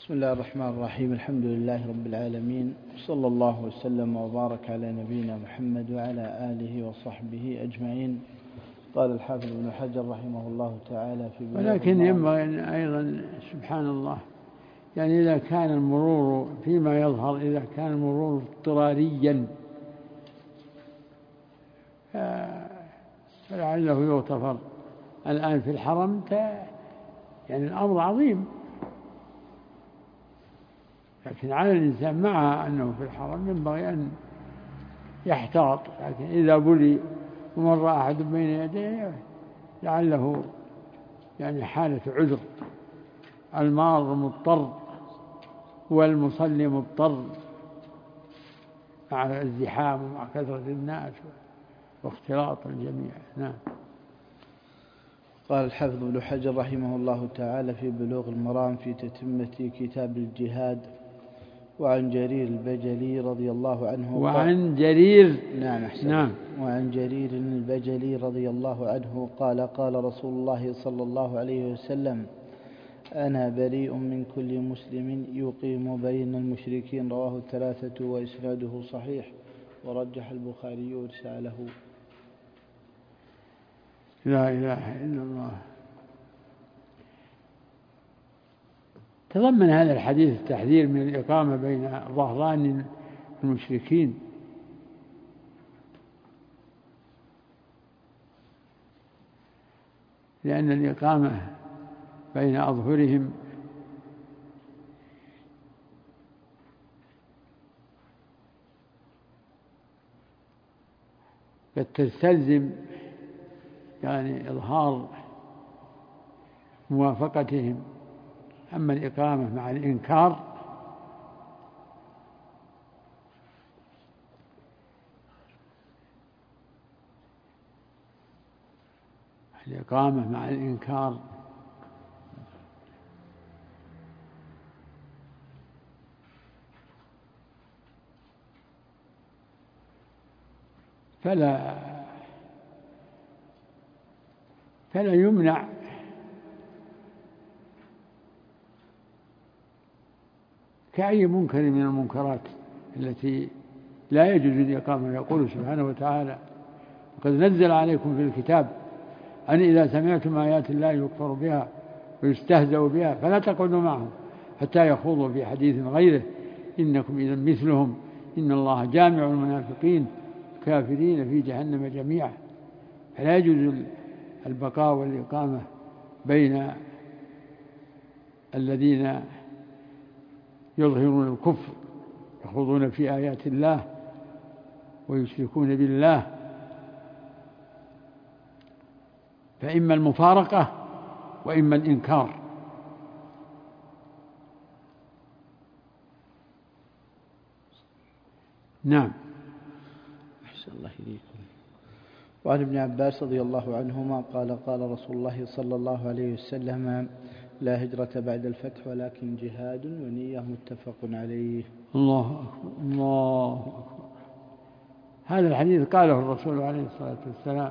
بسم الله الرحمن الرحيم. الحمد لله رب العالمين، صلى الله وسلم وبارك على نبينا محمد وعلى آله وصحبه أجمعين. قال الحافظ ابن حجر رحمه الله تعالى في بلوغ المرام. ولكن ينبغي أن أيضا سبحان الله، يعني إذا كان المرور فيما يظهر، إذا كان المرور اضطراريا فلعله يغتفر. الآن في الحرم يعني الأمر عظيم، لكن على الإنسان مع أنه في الحرم ينبغي أن يحتاط. لكن إذا بلي ومر أحد بين يديه لعله يعني حالة عذر. المار مضطر والمصلي مضطر مع الازدحام ومع كثرة الناس واختلاط الجميع. نعم. قال الحافظ ابن حجر رحمه الله تعالى في بلوغ المرام في تتمة كتاب الجهاد: وعن جرير البجلي رضي الله عنه وعن جرير وعن جرير البجلي رضي الله عنه قال: قال رسول الله صلى الله عليه وسلم: أنا بريء من كل مسلم يقيم بين المشركين. رواه الثلاثة وإسناده صحيح، ورجح البخاري إرساله. لا إله إلا الله. تضمن هذا الحديث التحذير من الإقامة بين ظهران المشركين، لأن الإقامة بين أظهرهم قد تستلزم يعني إظهار موافقتهم. أما الإقامة مع الإنكار فلا يمنع كأي منكر من المنكرات التي لا يجوز الإقامة. يقول سبحانه وتعالى: وقد نزل عليكم في الكتاب أن إذا سمعتم آيات الله يكفر بها ويستهزأ بها فلا تقعدوا معهم حتى يخوضوا في حديث غيره إنكم إذا مثلهم إن الله جامع المنافقين الكافرين في جهنم جميعا. فلا يجوز البقاء والإقامة بين الذين يظهرون الكفر يخوضون في آيات الله ويشركون بالله، فإما المفارقة وإما الإنكار. نعم. أحسن الله إليكم. وعن ابن عباس رضي الله عنهما قال: قال رسول الله صلى الله عليه وسلم: لا هجرة بعد الفتح ولكن جهاد ونية. متفق عليه. الله أكبر الله أكبر. هذا الحديث قاله الرسول عليه الصلاة والسلام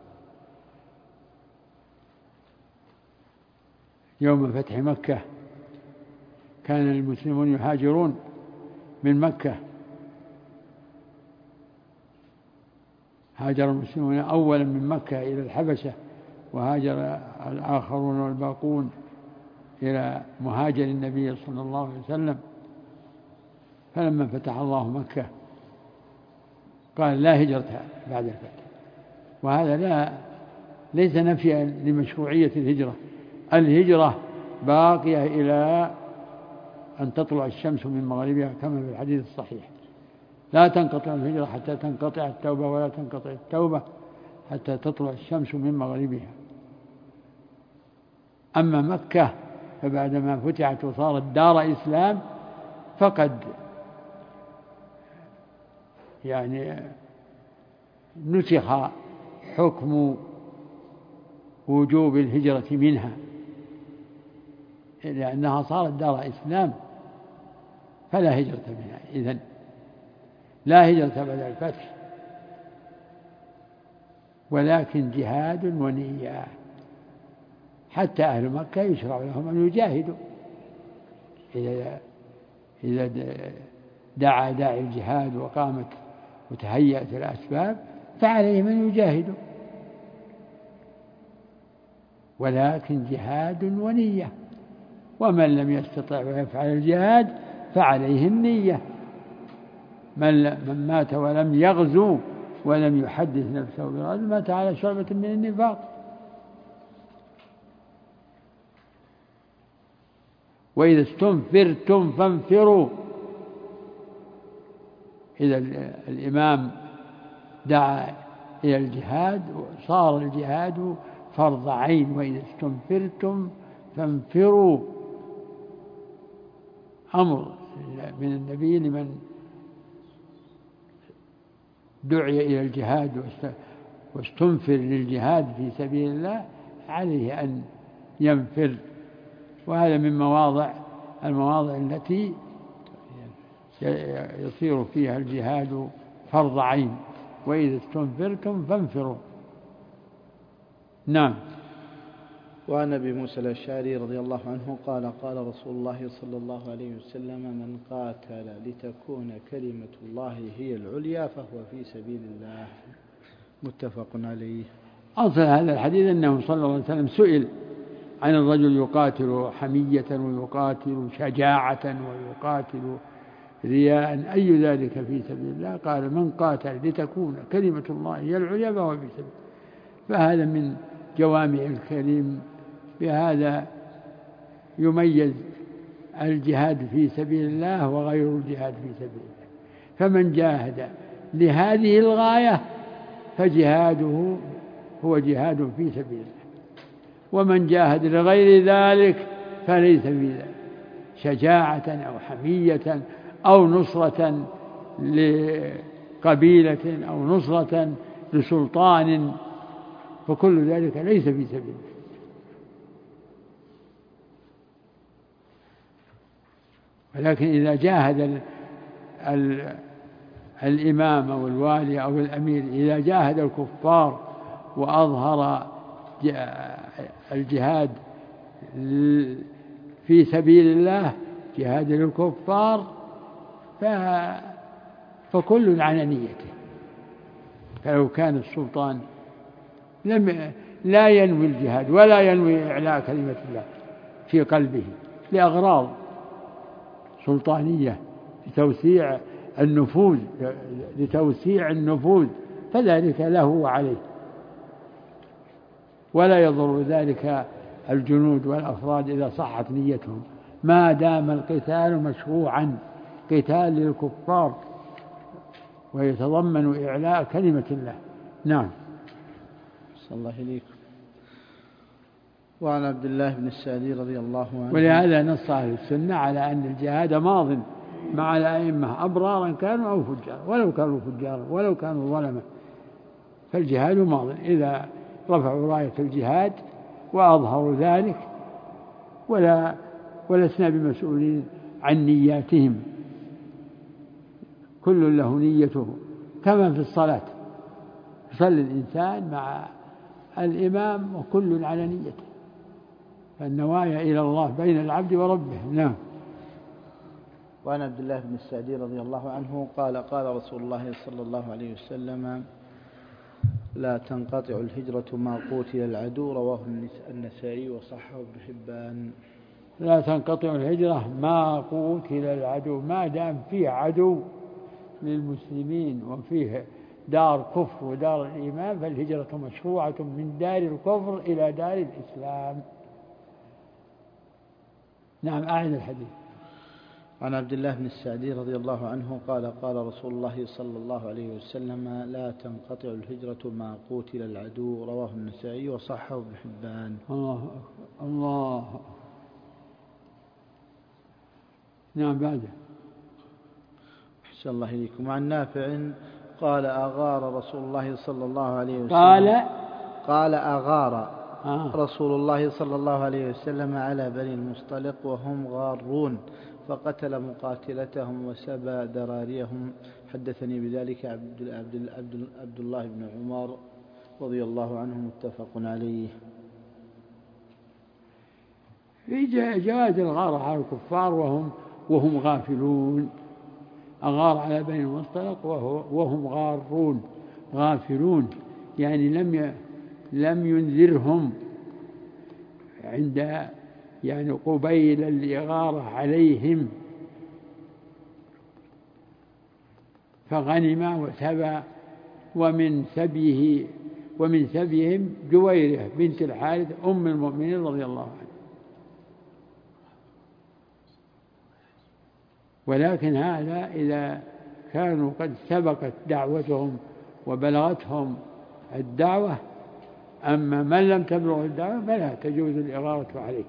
يوم فتح مكة. كان المسلمون يهاجرون من مكة. هاجر المسلمون أولا من مكة إلى الحبشة، وهاجر الآخرون والباقون إلى مهاجر النبي صلى الله عليه وسلم. فلما فتح الله مكة قال: لا هجرة بعد الفتح. وهذا ليس نفيا لمشروعية الهجرة. الهجرة باقية إلى أن تطلع الشمس من مغربها كما في الحديث الصحيح: لا تنقطع الهجرة حتى تنقطع التوبة، ولا تنقطع التوبة حتى تطلع الشمس من مغربها. أما مكة فبعدما فتحت وصارت دار إسلام فقد يعني نسخ حكم وجوب الهجرة منها، لأنها صارت دار إسلام فلا هجرة منها. إذن لا هجرة بعد الفتح ولكن جهاد ونية. حتى أهل مكة يشرع لهم أن يجاهدوا إذا دعا داعي الجهاد وقامت وتهيأت الأسباب فعليه من يجاهد، ولكن جهاد ونية، ومن لم يستطع ويفعل الجهاد فعليه النية. من مات ولم يغزو ولم يحدث نفسه بالغزو مات على شعبة من النفاق. وإذا استنفرتم فانفروا، إذا الإمام دعا إلى الجهاد صار الجهاد فرض عين. وإذا استنفرتم فانفروا، أمر من النبي لمن دعي إلى الجهاد واستنفر للجهاد في سبيل الله عليه أن ينفر. وهذا من المواضع التي يصير فيها الجهاد فرض عين. وإذا استنفرتم فانفروا. نعم. وعن أبي موسى الأشعري رضي الله عنه قال قال رسول الله صلى الله عليه وسلم من قاتل لتكون كلمة الله هي العليا فهو في سبيل الله. متفق عليه. أصل هذا الحديث أنه صلى الله عليه وسلم سئل عن الرجل يقاتل حمية ويقاتل شجاعة ويقاتل رياء أي ذلك في سبيل الله؟ قال من قاتل لتكون كلمة الله هي العليا فهو في سبيل الله. فهذا من جوامع الكلم. بهذا يميز الجهاد في سبيل الله وغير الجهاد في سبيل الله. فمن جاهد لهذه الغاية فجهاده هو جهاد في سبيل الله، ومن جاهد لغير ذلك فليس في ذلك شجاعة أو حمية أو نصرة لقبيلة أو نصرة لسلطان، فكل ذلك ليس في سبيل الله. ولكن إذا جاهد الإمام أو الوالي أو الأمير، إذا جاهد الكفار وأظهر الجهاد في سبيل الله جهاد للكفار فكل على نيته. فلو كان السلطان لا ينوي الجهاد ولا ينوي إعلاء كلمة الله في قلبه لأغراض سلطانية لتوسيع النفوذ فذلك له وعليه، ولا يضر ذلك الجنود والأفراد إذا صحت نيتهم، ما دام القتال مشروعا قتال للكفار ويتضمن إعلاء كلمة الله. نعم. صلى الله إليكم. وعن عبد الله بن السعدي رضي الله عنه. ولهذا نص أهل السنة على أن الجهاد ماض مع الأئمة أبرارا كانوا أو فجارا، ولو كانوا ظلمة، فالجهاد ماض إذا رفعوا راية الجهاد وأظهروا ذلك، ولسنا بمسؤولين عن نياتهم، كل له نيته. كما في الصلاة يصلي الإنسان مع الإمام وكل على نيته، فالنوايا إلى الله بين العبد وربه. نعم. وعن عبد الله بن السعدي رضي الله عنه قال قال رسول الله صلى الله عليه وسلم لا تنقطع الهجرة ما قوتل العدو. رواه النسائي وصححه ابن حبان. لا تنقطع الهجرة ما قوتل العدو، ما دام فيه عدو للمسلمين وفيه دار كفر ودار الإيمان فالهجرة مشروعة من دار الكفر إلى دار الإسلام. نعم. أعد الحديث. عن عبد الله بن السعدي رضي الله عنه قال قال رسول الله صلى الله عليه وسلم لا تنقطع الهجرة ما قوتل العدو. رواه النسائي وصححه ابن حبان. الله. نعم. بعده. أحسن الله إليكم. عن نافع قال أغار رسول الله صلى الله عليه وسلم قال أغار رسول الله صلى الله عليه وسلم على بني المصطلق وهم غارون فقتل مقاتلتهم وسبى ذراريهم. حدثني بذلك عبد الله بن عمر رضي الله عنه. متفق عليه. في جواز الغارة على الكفار وهم غافلون. أغار على بني المصطلق وهم غارون غافلون، يعني لم ينذرهم عند يعني قبيل الإغارة عليهم، فغنم وسبى. ومن سبيهم جويرة بنت الحارث أم المؤمنين رضي الله عنها. ولكن هذا إذا كانوا قد سبقت دعوتهم وبلغتهم الدعوة. أما من لم تبلغ الدعوة فلا تجوز الإغارة عليه.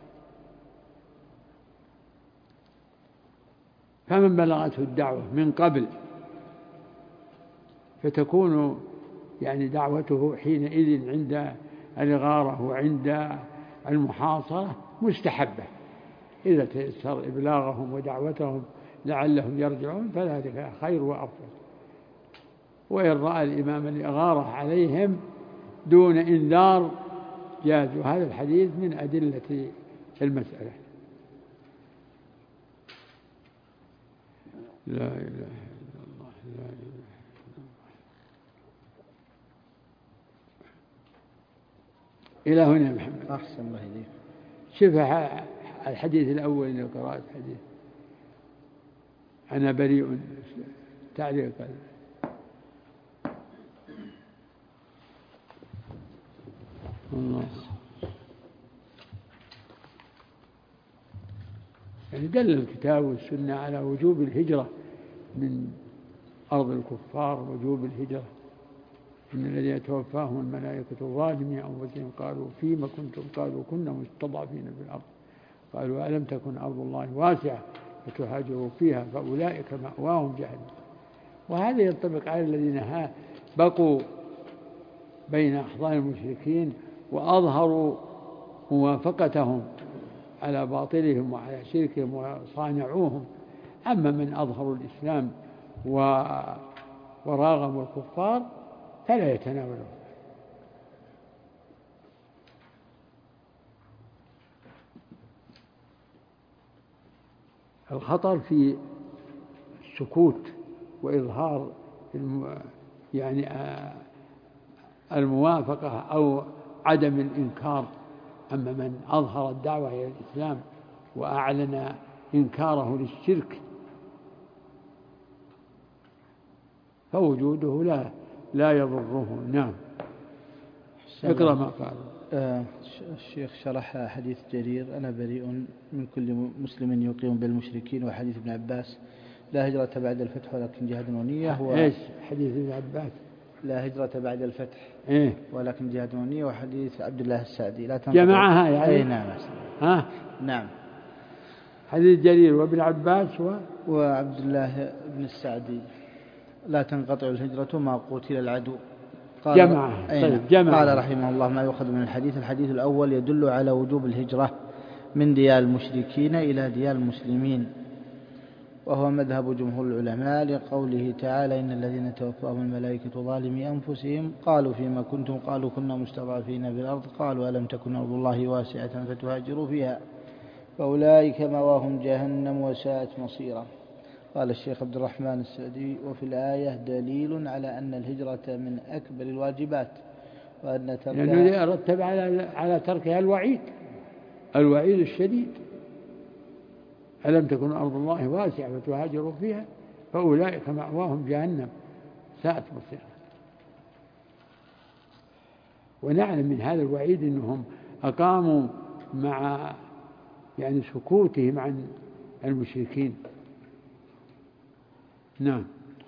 فمن بلغته الدعوة من قبل فتكون يعني دعوته حينئذ عند الإغارة وعند المحاصرة مستحبة، إذا تيسر إبلاغهم ودعوتهم لعلهم يرجعون فذلك خير وأفضل. وإن رأى الإمام الإغارة عليهم دون إنذار جاز. هذا الحديث من أدلة المسألة. لا إله إلا الله لا إله إلا الله. إلى هنا يا محمد. أحسن الله إليك. شوف الحديث الأول اللي قرأت حديث أنا بريء تعليق الله. يعني دل الكتاب والسنة على وجوب الهجرة من أرض الكفار، وجوب الهجرة. إن الذين توفاهم الملائكة ظالمي أنفسهم قالوا فيما كنتم؟ قالوا كنا مستضعفين في الأرض. قالوا ألم تكن أرض الله واسعة فتهاجروا فيها فأولئك مأواهم جهنم. وهذا ينطبق على الذين بقوا بين أحضان المشركين وأظهروا موافقتهم على باطلهم وعلى شركهم وصانعوهم. أما من أظهروا الإسلام وراغموا الكفار فلا يتناولون. الخطر في السكوت وإظهار يعني الموافقة أو عدم الإنكار. أما من أظهر الدعوة إلى الإسلام وأعلن إنكاره للشرك فوجوده لا يضره. نعم. اقرأ ما قال. الشيخ شرح حديث جرير أنا بريء من كل مسلم يقيم بالمشركين، وحديث ابن عباس لا هجرة بعد الفتح ولكن جهاد ونية. إيش حديث ابن عباس؟ لا هجرة بعد الفتح إيه؟ ولكن جهاد ونية. وحديث عبد الله السعدي لا تنقطع. جمعها يعني؟ أي نعم. نعم. حديث جرير وابن عباس وعبد الله بن السعدي لا تنقطع الهجرة ما قتل العدو. جمعها. طيب جمع. قال رحمه الله ما يؤخذ من الحديث الأول يدل على وجوب الهجرة من ديار المشركين إلى ديار المسلمين، وهو مذهب جمهور العلماء لقوله تعالى إن الذين توفاهم الملائكة ظالمي أنفسهم قالوا فيما كنتم؟ قالوا كنا مستضعفين في الأرض. قالوا ألم تكن أرض الله واسعة فتهاجروا فيها فأولئك مأواهم جهنم وساءت مصيرا. قال الشيخ عبد الرحمن السعدي وفي الآية دليل على أن الهجرة من أكبر الواجبات، وأن تركها لأنه يرتب على تركها الوعيد الشديد. ألم تكن أرض الله واسعة فتهاجروا فيها فأولئك مأواهم جهنم ساءت مصيرا. ونعلم من هذا الوعيد أنهم أقاموا مع يعني سكوتهم عن المشركين. نعم.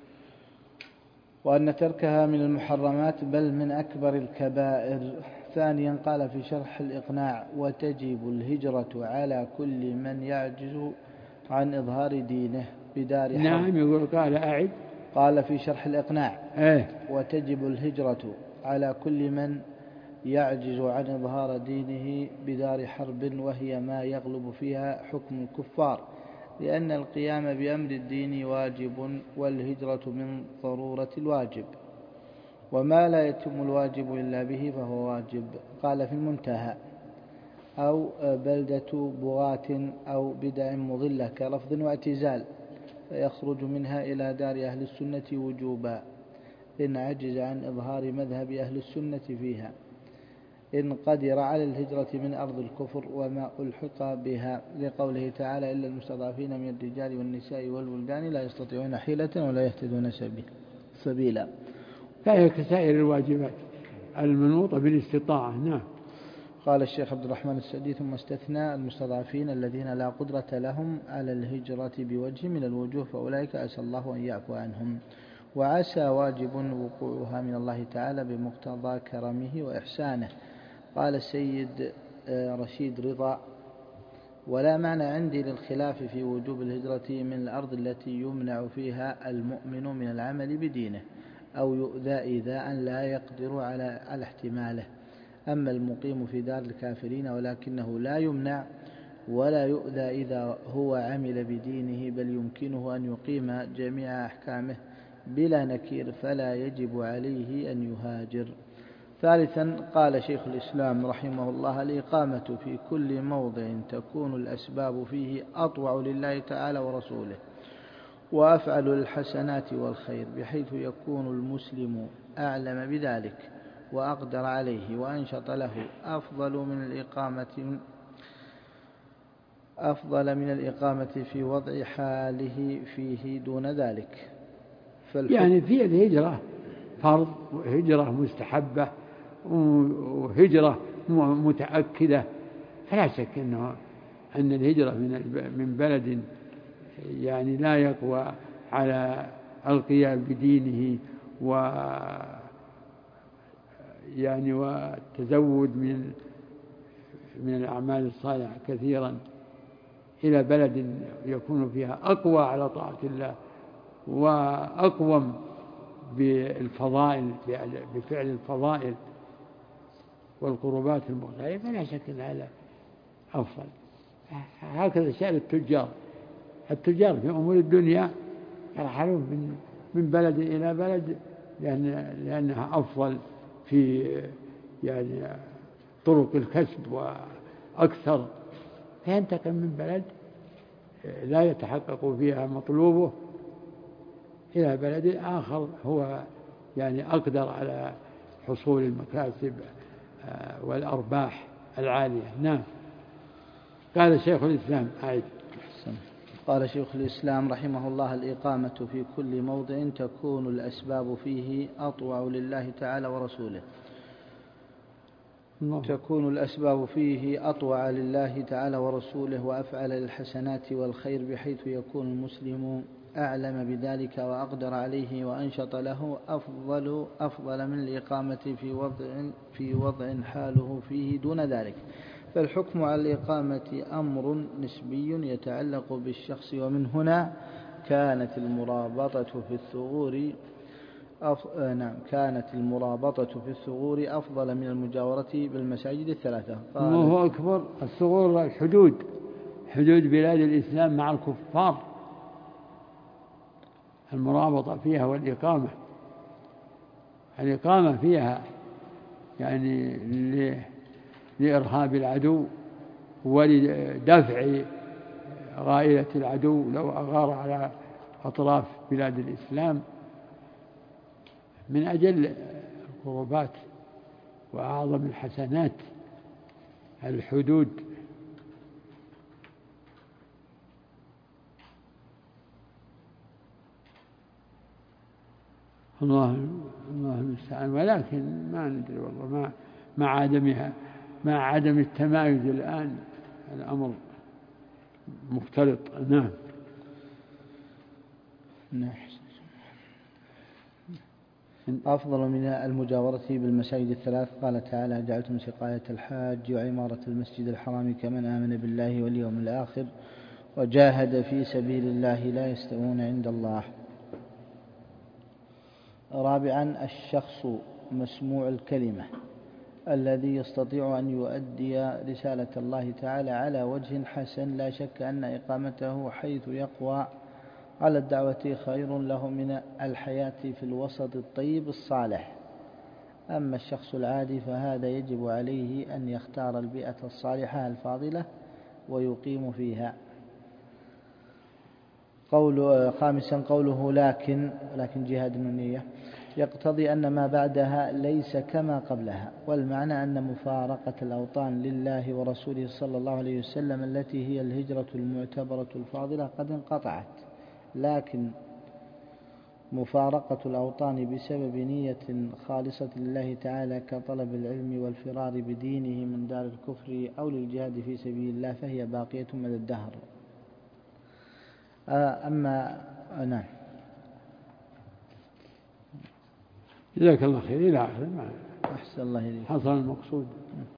وأن تركها من المحرمات بل من أكبر الكبائر. ثانيا قال في شرح الإقناع وتجب الهجرة على كل من يعجز عن إظهار دينه بدار حرب. نعم. يقول قال في شرح الإقناع وتجب الهجرة على كل من يعجز عن إظهار دينه بدار حرب، وهي ما يغلب فيها حكم الكفار، لأن القيام بأمر الدين واجب والهجرة من ضرورة الواجب، وما لا يتم الواجب إلا به فهو واجب. قال في المنتهى أو بلدة بغاة أو بدع مضلة كلفظ واعتزال، فيخرج منها إلى دار أهل السنة وجوبا إن عجز عن إظهار مذهب أهل السنة فيها، إن قدر على الهجرة من أرض الكفر وما ألحق بها، لقوله تعالى إلا المستضعفين من الرجال والنساء والولدان لا يستطيعون حيلة ولا يهتدون سبيلا. فهي كسائر الواجبات المنوطة بالاستطاعة. نعم. قال الشيخ عبد الرحمن السعدي ثم استثنى المستضعفين الذين لا قدرة لهم على الهجرة بوجه من الوجوه، فأولئك عسى الله أن يعفو عنهم، وعسى واجب وقوعها من الله تعالى بمقتضى كرمه وإحسانه. قال السيد رشيد رضا: ولا معنى عندي للخلاف في وجوب الهجرة من الأرض التي يمنع فيها المؤمن من العمل بدينه أو يؤذى إيذاء لا يقدر على احتماله. أما المقيم في دار الكافرين ولكنه لا يمنع ولا يؤذى إذا هو عمل بدينه، بل يمكنه أن يقيم جميع أحكامه بلا نكير، فلا يجب عليه أن يهاجر. ثالثا، قال شيخ الإسلام رحمه الله: الإقامة في كل موضع تكون الأسباب فيه أطوع لله تعالى ورسوله وأفعل للحسنات والخير، بحيث يكون المسلم أعلم بذلك وأقدر عليه وأنشط له، أفضل من الإقامة في وضع حاله فيه دون ذلك. يعني في الهجرة فرض وهجرة مستحبة وهجرة متأكدة، فلا شك أن الهجرة من بلد يعني لا يقوى على القيام بدينه يعني والتزود من الأعمال الصالحة كثيرا إلى بلد يكون فيها أقوى على طاعة الله وأقوم بالفضائل بفعل الفضائل والقربات المختلفة، لا شك أن هذا أفضل. هكذا شأن التجار في أمور الدنيا يرحلون من بلد إلى بلد لأنها أفضل في يعني طرق الكسب وأكثر، فينتقل من بلد لا يتحقق فيها مطلوبه إلى بلد آخر هو يعني أقدر على حصول المكاسب والأرباح العالية. نعم. قال شيخ الإسلام قال شيخ الإسلام رحمه الله: الإقامة في كل موضع تكون الأسباب فيه أطوع لله تعالى ورسوله وأفعل للحسنات والخير، بحيث يكون المسلم أعلم بذلك وأقدر عليه وأنشط له، أفضل من الإقامة في وضع حاله فيه دون ذلك. فالحكم على الإقامة أمر نسبي يتعلق بالشخص، ومن هنا كانت المرابطة في الثغور أفضل من المجاورة بالمساجد الثلاثة. الله أكبر. الثغور حدود بلاد الإسلام مع الكفار، المرابطة فيها والإقامة فيها يعني لإرهاب العدو ولدفع غائلة العدو لو أغار على أطراف بلاد الإسلام، من أجل القربات وأعظم الحسنات الحدود. الله المستعان. ولكن ما ندري والله مع عدم التمايز الآن الأمر مختلط. نعم. أفضل من المجاورة بالمساجد الثلاث. قال تعالى: جعلتم سقاية الحاج وعمارة المسجد الحرام كمن آمن بالله واليوم الآخر وجاهد في سبيل الله لا يستوون عند الله. رابعا، الشخص مسموع الكلمة الذي يستطيع أن يؤدي رسالة الله تعالى على وجه حسن، لا شك أن إقامته حيث يقوى على الدعوة خير له من الحياة في الوسط الطيب الصالح أما الشخص العادي فهذا يجب عليه أن يختار البيئة الصالحة الفاضلة ويقيم فيها. خامسا قوله لكن جهاد النية يقتضي أن ما بعدها ليس كما قبلها، والمعنى أن مفارقة الأوطان لله ورسوله صلى الله عليه وسلم التي هي الهجرة المعتبرة الفاضلة قد انقطعت، لكن مفارقة الأوطان بسبب نية خالصة لله تعالى كطلب العلم والفرار بدينه من دار الكفر أو للجهاد في سبيل الله فهي باقية مدى الدهر. نعم. جزاك الله خير. إلى آخر ما أحسن الله إليك. حصل المقصود.